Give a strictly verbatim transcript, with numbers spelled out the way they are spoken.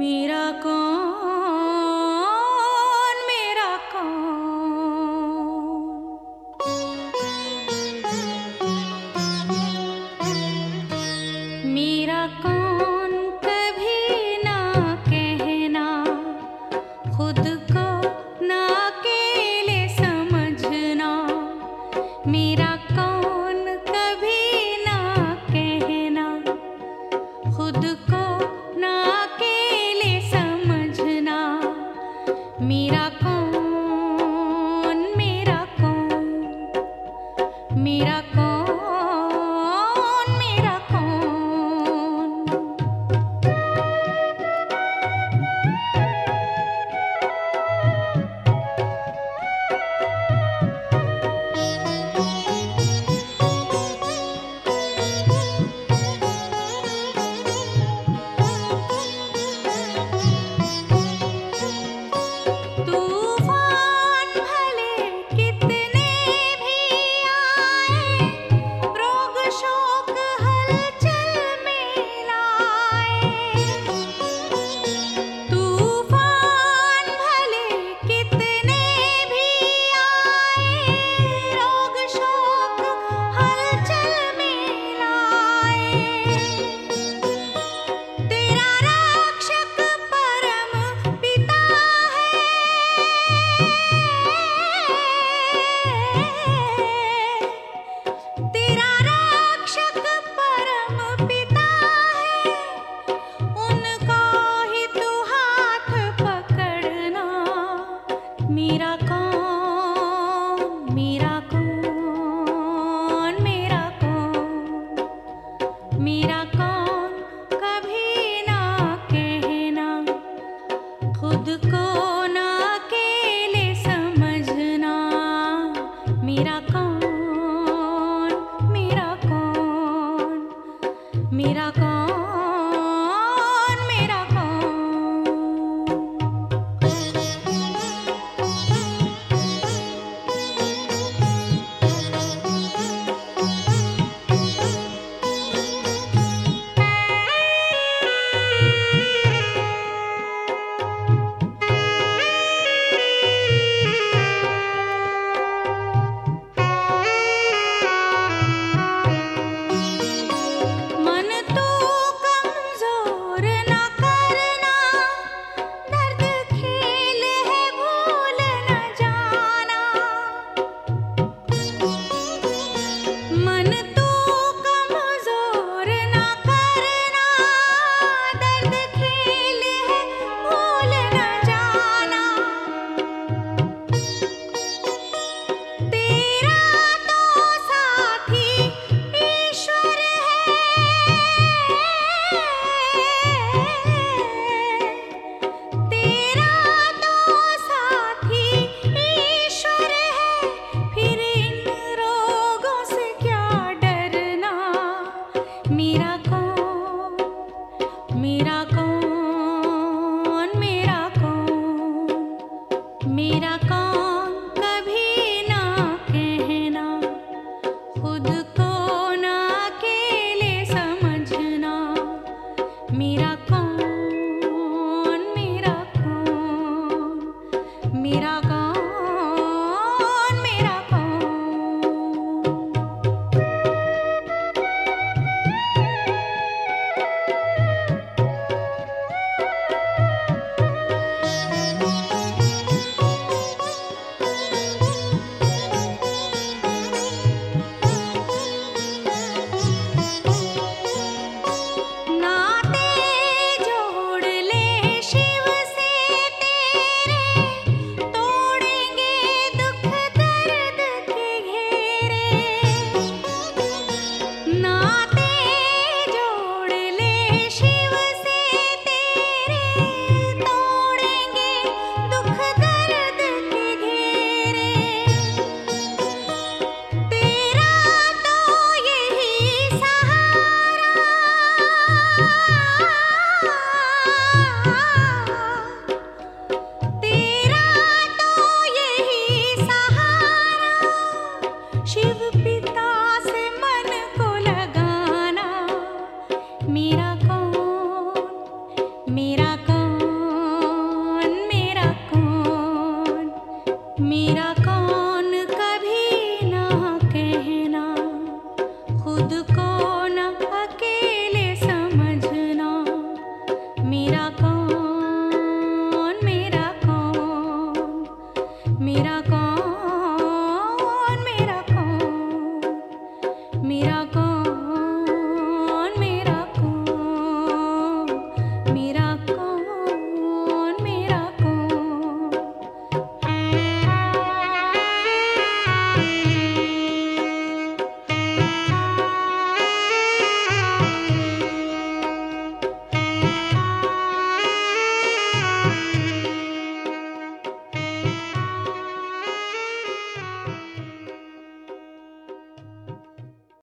मेरा कौन मेरा कौन मेरा कौन कभी ना कहना खुद को ना अकेले समझना। मेरा कौन कभी ना कहना खुद को ना अकेले समझना। मेरा कौन मेरा कौन मेरा कौन मेरा कौन। तूफान भले कितने भी आए, रोग शोक हलचल में लाए। तूफान भले कितने भी आए, रोग शोक हलचल में लाए। तेरा रक्षक परम पिता है, तेरा रक्षक परम पिता है। उनका ही तू हाथ पकड़ना। मेरा कौन मेरा कौन मेरा कौन मेरा कौन कभी ना कहना खुद को ना अकेले समझना। मेरा कौन मेरा कौन मेरा कौन मेरा कौन। मन तू कमजोर न करना, दर्द खेल है भूल न जाना। मन तू कमजोर न करना, दर्द खेल है भूल न जाना। तेरा तो साथी ईश्वर है, तेरा तो साथी ईश्वर है। फिर इन रोगों से क्या डरना। मेरा कौन मेरा कौन मेरा कौन मेरा कौन कभी ना कहना खुद को ना अकेले समझना। मेरा कौन मेरा कौन मेरा कौन मेरा कौन। नाते जोड़ ले शिव से तेरे, तोड़ेंगे दुख दर्द के घेरे। नाते जोड़ ले शिव से तेरे, तोड़ेंगे दुख दर्द के घेरे। तेरा तो यही सहारा, तेरा तो यही सहारा। शिव पिता से मन को लगाना। मेरा